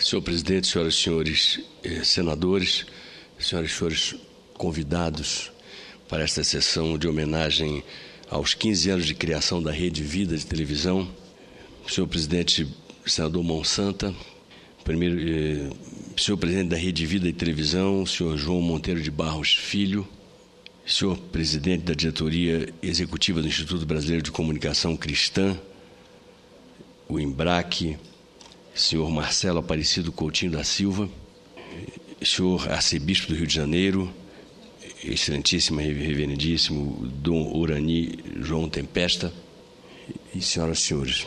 Senhor presidente, senhoras e senhores senadores, senhoras e senhores convidados para esta sessão de homenagem aos 15 anos de criação da Rede Vida de televisão, senhor presidente, senador Monsanta, senhor presidente da Rede Vida de televisão, senhor João Monteiro de Barros Filho, senhor presidente da diretoria executiva do Instituto Brasileiro de Comunicação Cristã, o IMBRAC, senhor Marcelo Aparecido Coutinho da Silva, senhor arcebispo do Rio de Janeiro, excelentíssimo e reverendíssimo Dom Urani João Tempesta, e senhoras e senhores,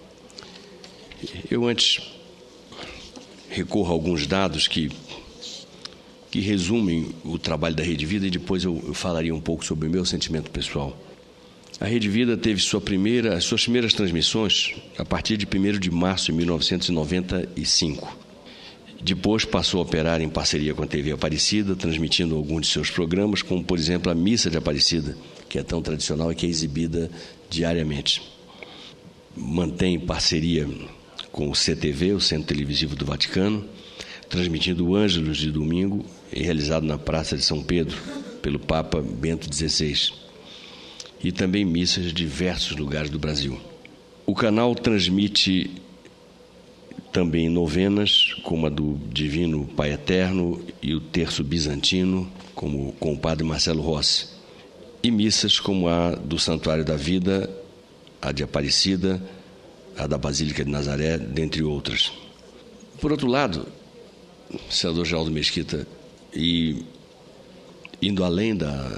eu antes recorro a alguns dados que resumem o trabalho da Rede Vida e depois eu falaria um pouco sobre o meu sentimento pessoal. A Rede Vida teve as suas primeiras transmissões a partir de 1º de março de 1995. Depois passou a operar em parceria com a TV Aparecida, transmitindo alguns de seus programas, como, por exemplo, a Missa de Aparecida, que é tão tradicional e que é exibida diariamente. Mantém parceria com o CTV, o Centro Televisivo do Vaticano, transmitindo o Ângelus de domingo, realizado na Praça de São Pedro, pelo Papa Bento XVI, e também missas de diversos lugares do Brasil. O canal transmite também novenas, como a do Divino Pai Eterno e o Terço Bizantino, com o padre Marcelo Rossi, e missas como a do Santuário da Vida, a de Aparecida, a da Basílica de Nazaré, dentre outras. Por outro lado, senador Geraldo Mesquita, e indo além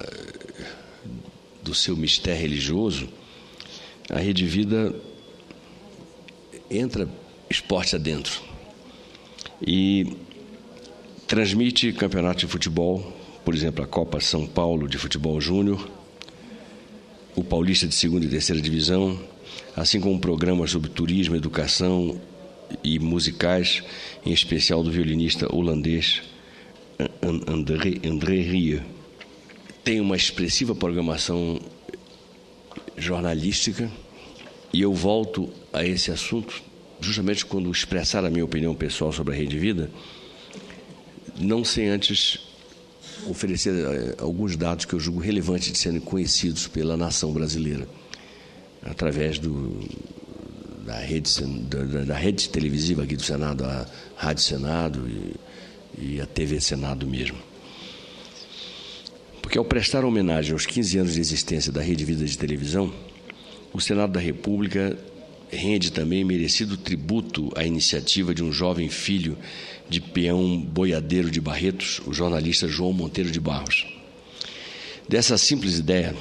do seu mistério religioso, a Rede Vida entra esporte adentro e transmite campeonatos de futebol, por exemplo, a Copa São Paulo de Futebol Júnior, o Paulista de 2ª e 3ª Divisão, assim como programas sobre turismo, educação e musicais, em especial do violinista holandês André Rieu. Tem uma expressiva programação jornalística e eu volto a esse assunto justamente quando expressar a minha opinião pessoal sobre a Rede Vida, não sem antes oferecer alguns dados que eu julgo relevantes de serem conhecidos pela nação brasileira, através da rede televisiva aqui do Senado, a Rádio Senado e a TV Senado mesmo. Porque ao prestar homenagem aos 15 anos de existência da Rede Vida de televisão, o Senado da República rende também merecido tributo à iniciativa de um jovem filho de peão boiadeiro de Barretos, o jornalista João Monteiro de Barros. Dessa simples ideia,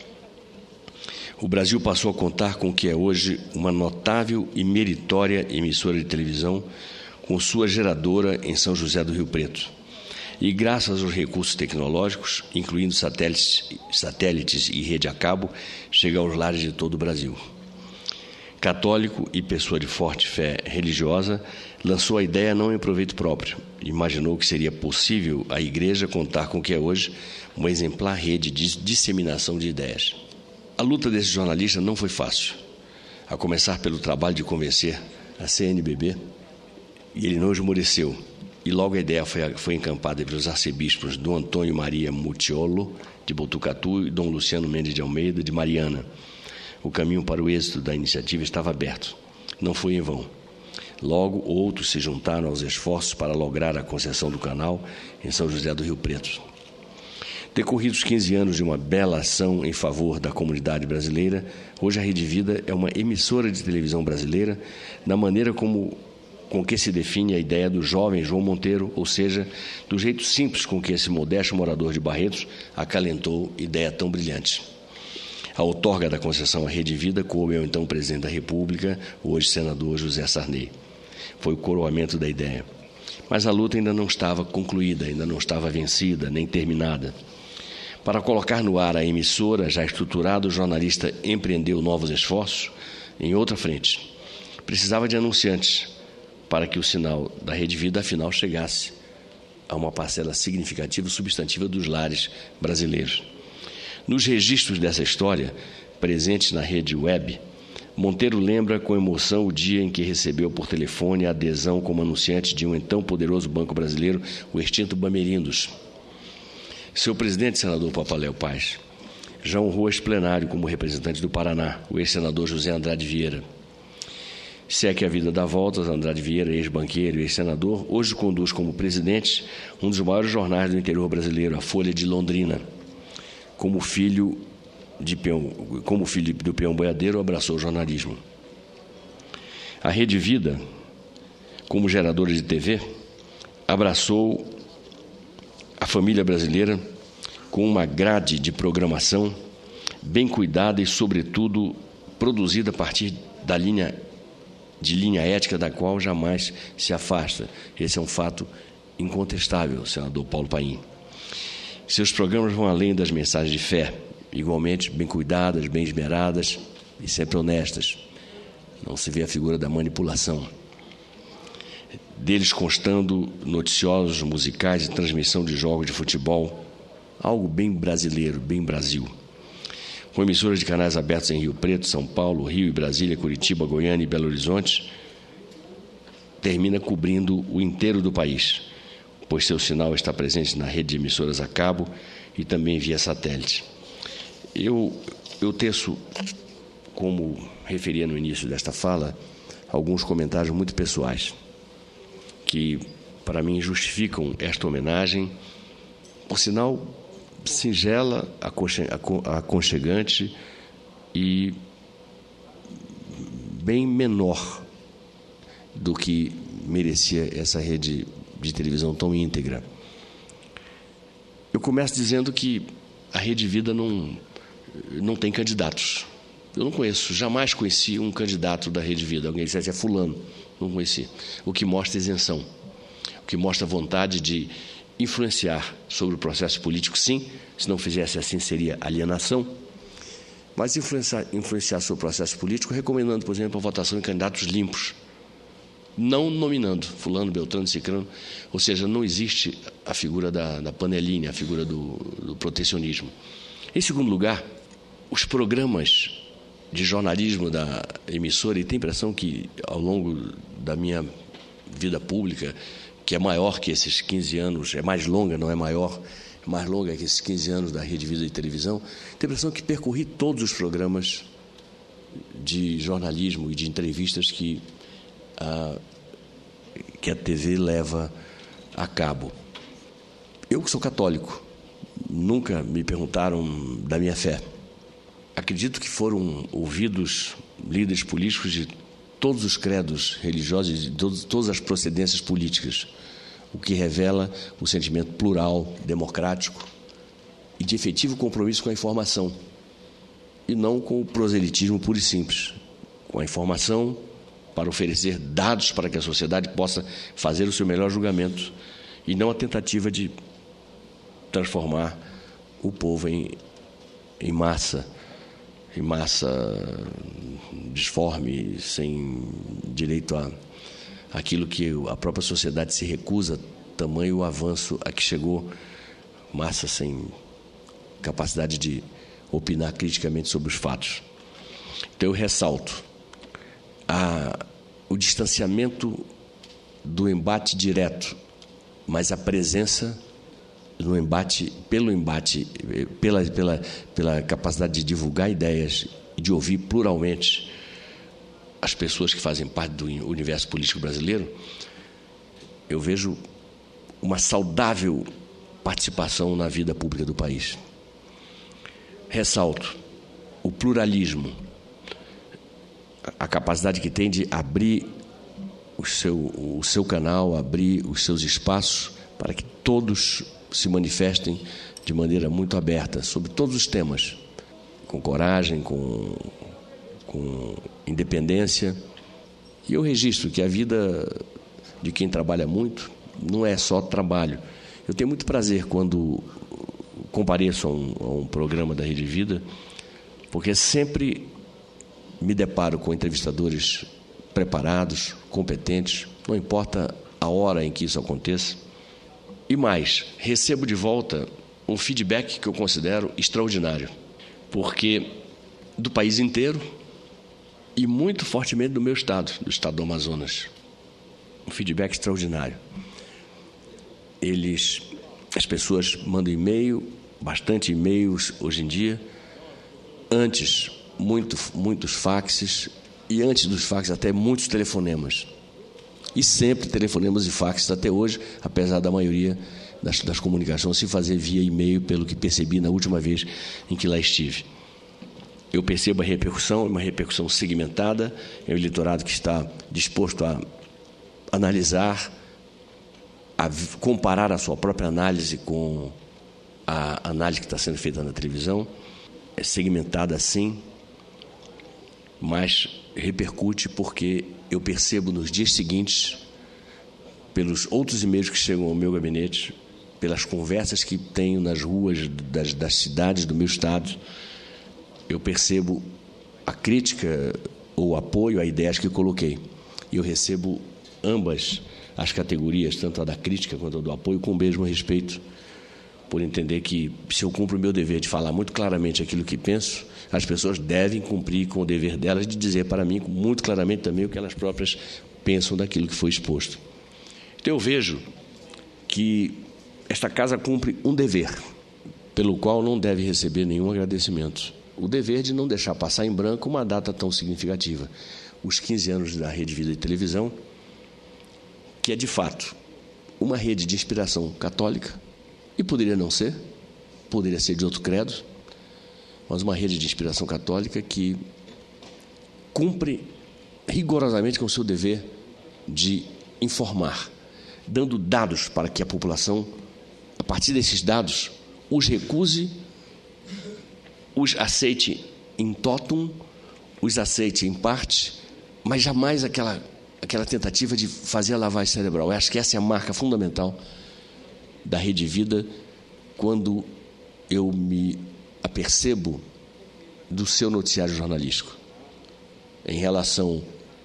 o Brasil passou a contar com o que é hoje uma notável e meritória emissora de televisão, com sua geradora em São José do Rio Preto. E graças aos recursos tecnológicos, incluindo satélites e rede a cabo, chega aos lares de todo o Brasil. Católico e pessoa de forte fé religiosa, lançou a ideia não em proveito próprio. Imaginou que seria possível a Igreja contar com o que é hoje uma exemplar rede de disseminação de ideias. A luta desse jornalista não foi fácil, a começar pelo trabalho de convencer a CNBB, e ele não esmoreceu. E logo a ideia foi encampada pelos arcebispos Dom Antônio Maria Mutiolo, de Botucatu, e Dom Luciano Mendes de Almeida, de Mariana. O caminho para o êxito da iniciativa estava aberto. Não foi em vão. Logo, outros se juntaram aos esforços para lograr a concessão do canal em São José do Rio Preto. Decorridos 15 anos de uma bela ação em favor da comunidade brasileira, hoje a Rede Vida é uma emissora de televisão brasileira da maneira com que se define a ideia do jovem João Monteiro, ou seja, do jeito simples com que esse modesto morador de Barretos acalentou ideia tão brilhante. A outorga da concessão à Rede Vida coube ao então presidente da República, hoje senador José Sarney. Foi o coroamento da ideia. Mas a luta ainda não estava concluída, ainda não estava vencida, nem terminada. Para colocar no ar a emissora já estruturada, o jornalista empreendeu novos esforços em outra frente. Precisava de anunciantes para que o sinal da Rede Vida, afinal, chegasse a uma parcela significativa e substantiva dos lares brasileiros. Nos registros dessa história, presentes na rede web, Monteiro lembra com emoção o dia em que recebeu por telefone a adesão como anunciante de um então poderoso banco brasileiro, o extinto Bamerindos. Seu presidente, senador Papaléu Paz, já honrou este plenário como representante do Paraná, o ex-senador José Andrade Vieira. Se é que a vida dá voltas, Andrade Vieira, ex-banqueiro e ex-senador, hoje conduz como presidente um dos maiores jornais do interior brasileiro, a Folha de Londrina. Como filho do peão boiadeiro, abraçou o jornalismo. A Rede Vida, como geradora de TV, abraçou a família brasileira com uma grade de programação bem cuidada e, sobretudo, produzida a partir da linha ética da qual jamais se afasta. Esse é um fato incontestável, senador Paulo Paim. Seus programas vão além das mensagens de fé, igualmente bem cuidadas, bem esmeradas e sempre honestas. Não se vê a figura da manipulação. Deles constando noticiosos, musicais e transmissão de jogos de futebol, algo bem brasileiro, bem Brasil. Com emissoras de canais abertos em Rio Preto, São Paulo, Rio e Brasília, Curitiba, Goiânia e Belo Horizonte, termina cobrindo o inteiro do país, pois seu sinal está presente na rede de emissoras a cabo e também via satélite. Eu teço, como referia no início desta fala, alguns comentários muito pessoais, que, para mim, justificam esta homenagem, por sinal, singela, aconchegante e bem menor do que merecia essa rede de televisão tão íntegra. Eu começo dizendo que a Rede Vida não tem candidatos. Eu não conheço, jamais conheci um candidato da Rede Vida. Alguém dissesse, é fulano, não conheci. O que mostra isenção, o que mostra vontade de influenciar sobre o processo político, sim. Se não fizesse assim, seria alienação. Mas influenciar sobre o processo político, recomendando, por exemplo, a votação em candidatos limpos, não nominando fulano, beltrano, cicrano. Ou seja, não existe a figura da panelinha, a figura do protecionismo. Em segundo lugar, os programas de jornalismo da emissora, e tenho a impressão que, ao longo da minha vida pública, que é maior que esses 15 anos, é mais longa, não é maior, é mais longa que esses 15 anos da Rede Vida de televisão, tenho a impressão que percorri todos os programas de jornalismo e de entrevistas que a TV leva a cabo. Eu, que sou católico, nunca me perguntaram da minha fé. Acredito que foram ouvidos líderes políticos de todos os credos religiosos e de todas as procedências políticas, o que revela um sentimento plural, democrático e de efetivo compromisso com a informação, e não com o proselitismo puro e simples, com a informação para oferecer dados para que a sociedade possa fazer o seu melhor julgamento, e não a tentativa de transformar o povo em massa disforme, sem direito àquilo que a própria sociedade se recusa, tamanho o avanço a que chegou, massa sem capacidade de opinar criticamente sobre os fatos. Então, eu ressalto o distanciamento do embate direto, mas a presença no embate, pela capacidade de divulgar ideias e de ouvir pluralmente as pessoas que fazem parte do universo político brasileiro. Eu vejo uma saudável participação na vida pública do país. Ressalto o pluralismo, a capacidade que tem de abrir o seu canal, abrir os seus espaços para que todos se manifestem de maneira muito aberta sobre todos os temas, com coragem, com independência. E eu registro que a vida de quem trabalha muito não é só trabalho. Eu tenho muito prazer quando compareço a um programa da Rede Vida, porque sempre me deparo com entrevistadores preparados, competentes, não importa a hora em que isso aconteça. E mais, recebo de volta um feedback que eu considero extraordinário, porque do país inteiro, e muito fortemente do meu estado, do estado do Amazonas. Um feedback extraordinário. As pessoas mandam e-mail, bastante e-mails hoje em dia. Antes, muitos faxes, e antes dos faxes até muitos telefonemas. E sempre telefonemas e faxes até hoje, apesar da maioria das comunicações se fazer via e-mail, pelo que percebi na última vez em que lá estive. Eu percebo a repercussão, uma repercussão segmentada, é o eleitorado que está disposto a analisar, a comparar a sua própria análise com a análise que está sendo feita na televisão. É segmentada sim, mas repercute porque eu percebo nos dias seguintes, pelos outros e-mails que chegam ao meu gabinete, pelas conversas que tenho nas ruas das cidades do meu estado, eu percebo a crítica ou o apoio a ideias que eu coloquei. E eu recebo ambas as categorias, tanto a da crítica quanto a do apoio, com o mesmo respeito, por entender que, se eu cumpro o meu dever de falar muito claramente aquilo que penso, as pessoas devem cumprir com o dever delas de dizer para mim muito claramente também o que elas próprias pensam daquilo que foi exposto. Então eu vejo que esta casa cumpre um dever, pelo qual não deve receber nenhum agradecimento. O dever de não deixar passar em branco uma data tão significativa. Os 15 anos da Rede Vida de Televisão, que é, de fato, uma rede de inspiração católica, e poderia não ser, poderia ser de outro credo, mas uma rede de inspiração católica que cumpre rigorosamente com o seu dever de informar, dando dados para que a população, a partir desses dados, os recuse, os aceite in totum, os aceite em parte, mas jamais aquela tentativa de fazer a lavagem cerebral. Eu acho que essa é a marca fundamental da Rede Vida, quando eu me apercebo do seu noticiário jornalístico. Em relação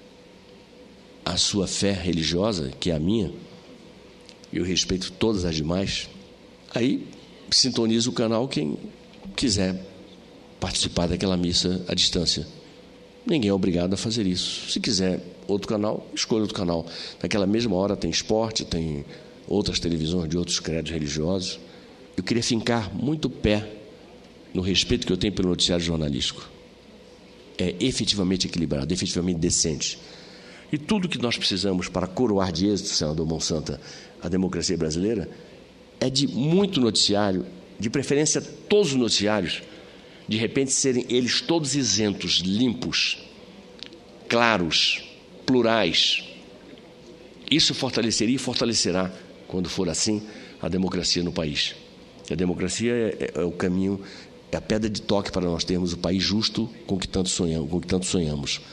à sua fé religiosa, que é a minha, eu respeito todas as demais, aí sintoniza o canal quem quiser participar daquela missa à distância. Ninguém é obrigado a fazer isso. Se quiser outro canal, escolha outro canal. Naquela mesma hora tem esporte, tem outras televisões de outros credos religiosos. Eu queria fincar muito pé no respeito que eu tenho pelo noticiário jornalístico. É efetivamente equilibrado, efetivamente decente. E tudo que nós precisamos para coroar de êxito, senador Monsanta, a democracia brasileira, é de muito noticiário, de preferência todos os noticiários, de repente serem eles todos isentos, limpos, claros, plurais. Isso fortaleceria e fortalecerá, quando for assim, a democracia no país. A democracia é o caminho, é a pedra de toque para nós termos o país justo com que tanto sonhamos.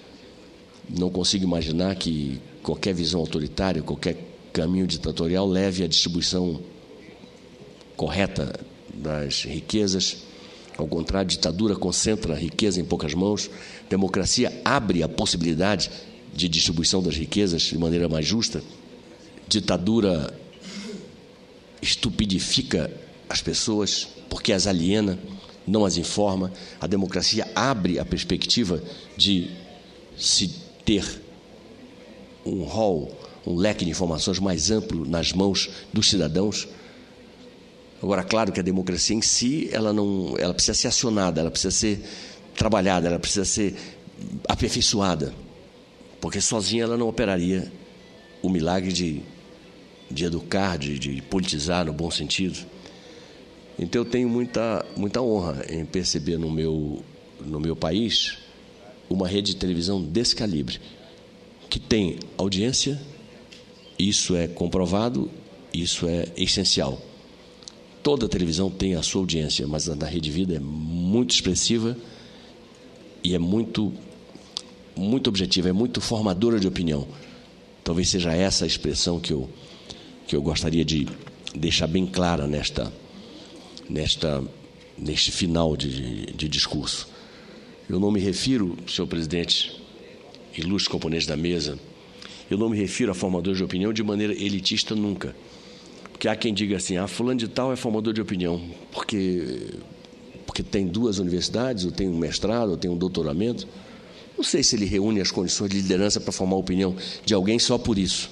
Não consigo imaginar que qualquer visão autoritária, qualquer caminho ditatorial leve à distribuição correta das riquezas. Ao contrário, ditadura concentra a riqueza em poucas mãos, democracia abre a possibilidade de distribuição das riquezas de maneira mais justa, ditadura estupidifica as pessoas porque as aliena, não as informa. A democracia abre a perspectiva de se ter um rol, um leque de informações mais amplo nas mãos dos cidadãos. Agora, claro que a democracia em si, ela precisa ser acionada, ela precisa ser trabalhada, ela precisa ser aperfeiçoada, porque sozinha ela não operaria o milagre de educar, de politizar no bom sentido. Então eu tenho muita honra em perceber no meu país uma rede de televisão desse calibre, que tem audiência, isso é comprovado, isso é essencial. Toda televisão tem a sua audiência, mas a da Rede Vida é muito expressiva e é muito objetiva, é muito formadora de opinião. Talvez seja essa a expressão que eu gostaria de deixar bem clara neste final de discurso. Eu não me refiro, senhor presidente, ilustre componente da mesa, eu não me refiro a formadores de opinião de maneira elitista nunca. Porque há quem diga assim, fulano de tal é formador de opinião, porque tem 2 universidades, ou tem um mestrado, ou tem um doutoramento. Não sei se ele reúne as condições de liderança para formar a opinião de alguém só por isso.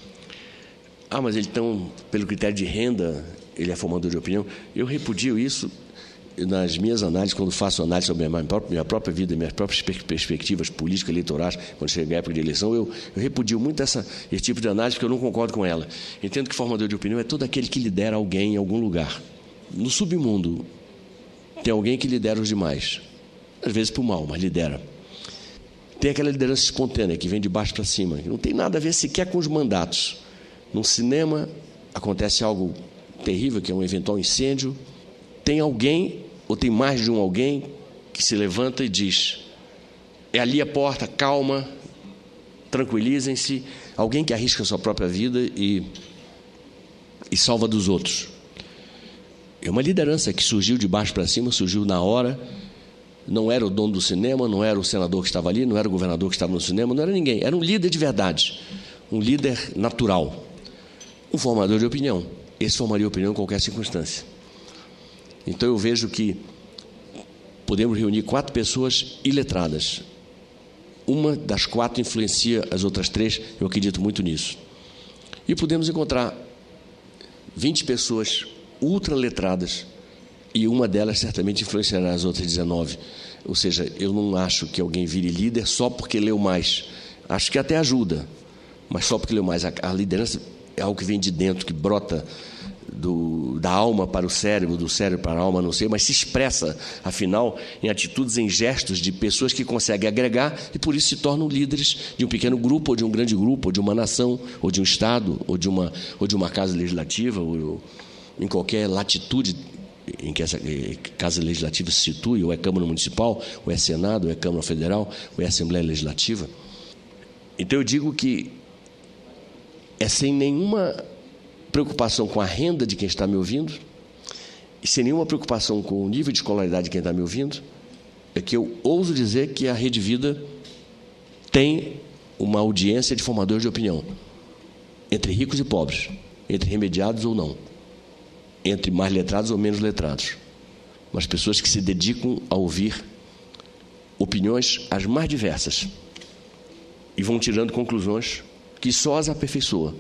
Mas ele, então, pelo critério de renda, ele é formador de opinião. Eu repudio isso nas minhas análises, quando faço análise sobre a minha própria vida, minhas próprias perspectivas políticas, eleitorais, quando chega a época de eleição, eu repudio muito esse tipo de análise, porque eu não concordo com ela. Entendo que formador de opinião é todo aquele que lidera alguém em algum lugar. No submundo, tem alguém que lidera os demais. Às vezes por mal, mas lidera. Tem aquela liderança espontânea, que vem de baixo para cima, que não tem nada a ver sequer com os mandatos. No cinema, acontece algo terrível, que é um eventual incêndio. Tem alguém, ou tem mais de um alguém, que se levanta e diz: é ali a porta, calma, tranquilizem-se. Alguém que arrisca a sua própria vida e salva dos outros. É uma liderança que surgiu de baixo para cima, surgiu na hora. Não era o dono do cinema, não era o senador que estava ali, não era o governador que estava no cinema, não era ninguém. Era um líder de verdade, um líder natural, um formador de opinião. Esse formaria opinião em qualquer circunstância. Então eu vejo que podemos reunir 4 pessoas iletradas. Uma das 4 influencia as outras 3, eu acredito muito nisso. E podemos encontrar 20 pessoas ultraletradas e uma delas certamente influenciará as outras 19. Ou seja, eu não acho que alguém vire líder só porque leu mais. Acho que até ajuda, mas só porque leu mais. A liderança é algo que vem de dentro, que brota da alma para o cérebro, do cérebro para a alma, não sei, mas se expressa, afinal, em atitudes, em gestos de pessoas que conseguem agregar e, por isso, se tornam líderes de um pequeno grupo, ou de um grande grupo, ou de uma nação, ou de um estado, ou de uma casa legislativa, ou em qualquer latitude em que essa casa legislativa se situe, ou é Câmara Municipal, ou é Senado, ou é Câmara Federal, ou é Assembleia Legislativa. Então, eu digo que é sem nenhuma preocupação com a renda de quem está me ouvindo e sem nenhuma preocupação com o nível de escolaridade de quem está me ouvindo, é que eu ouso dizer que a Rede Vida tem uma audiência de formadores de opinião, entre ricos e pobres, entre remediados ou não, entre mais letrados ou menos letrados, mas pessoas que se dedicam a ouvir opiniões as mais diversas e vão tirando conclusões que só as aperfeiçoa.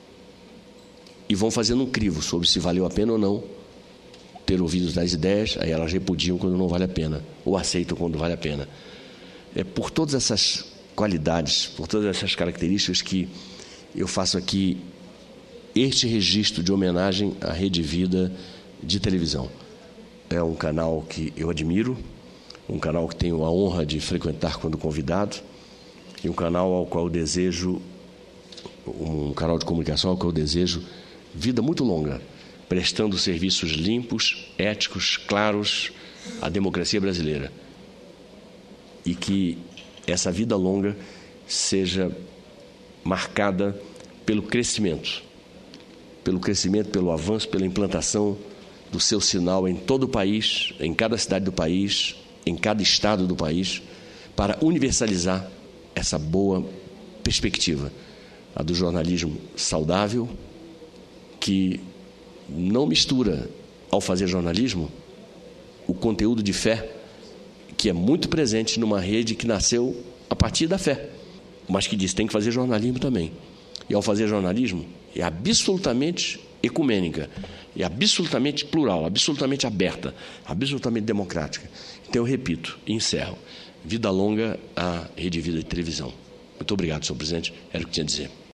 E vão fazendo um crivo sobre se valeu a pena ou não ter ouvido tais ideias, aí elas repudiam quando não vale a pena, ou aceitam quando vale a pena. É por todas essas qualidades, por todas essas características que eu faço aqui este registro de homenagem à Rede Vida de televisão. É um canal que eu admiro, um canal que tenho a honra de frequentar quando convidado, e um canal ao qual eu desejo, um canal de comunicação ao qual eu desejo vida muito longa, prestando serviços limpos, éticos, claros à democracia brasileira. E que essa vida longa seja marcada pelo crescimento, pelo avanço, pela implantação do seu sinal em todo o país, em cada cidade do país, em cada estado do país, para universalizar essa boa perspectiva, a do jornalismo saudável, que não mistura, ao fazer jornalismo, o conteúdo de fé, que é muito presente numa rede que nasceu a partir da fé, mas que diz que tem que fazer jornalismo também. E ao fazer jornalismo, é absolutamente ecumênica, é absolutamente plural, absolutamente aberta, absolutamente democrática. Então eu repito e encerro: vida longa à Rede Vida de televisão. Muito obrigado, senhor presidente. Era o que tinha a dizer.